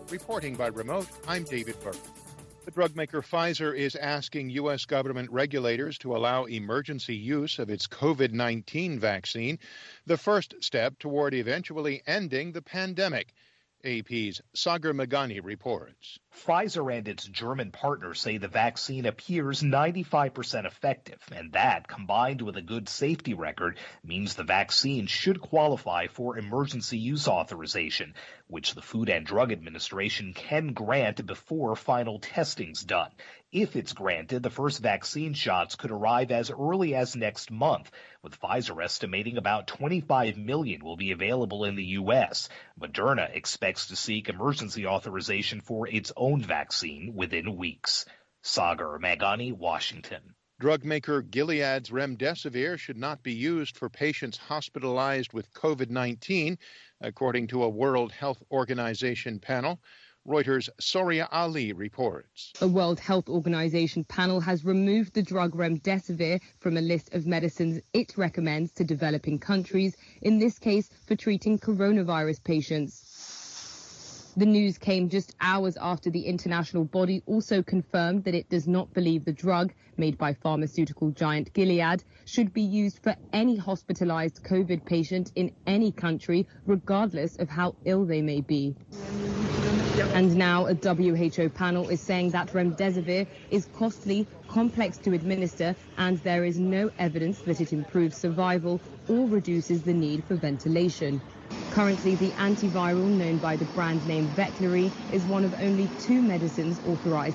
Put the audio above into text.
Reporting by remote, I'm David Burke. The drug maker Pfizer is asking U.S. government regulators to allow emergency use of its COVID-19 vaccine, the first step toward eventually ending the pandemic. AP's Sagar Meghani reports. Pfizer and its German partners say the vaccine appears 95% effective, and that, combined with a good safety record, means the vaccine should qualify for emergency use authorization, which the Food and Drug Administration can grant before final testing's done. If it's granted, the first vaccine shots could arrive as early as next month, with Pfizer estimating about 25 million will be available in the U.S. Moderna expects to seek emergency authorization for its own vaccine within weeks. Sagar Meghani, Washington. Drug maker Gilead's remdesivir should not be used for patients hospitalized with COVID-19, according to a World Health Organization panel. Reuters' Soria Ali reports. A World Health Organization panel has removed the drug remdesivir from a list of medicines it recommends to developing countries, in this case for treating coronavirus patients. The news came just hours after the international body also confirmed that it does not believe the drug, made by pharmaceutical giant Gilead, should be used for any hospitalized COVID patient in any country, regardless of how ill they may be. And now a WHO panel is saying that remdesivir is costly, complex to administer, and there is no evidence that it improves survival or reduces the need for ventilation. Currently, the antiviral known by the brand name Veklury is one of only 2 medicines authorized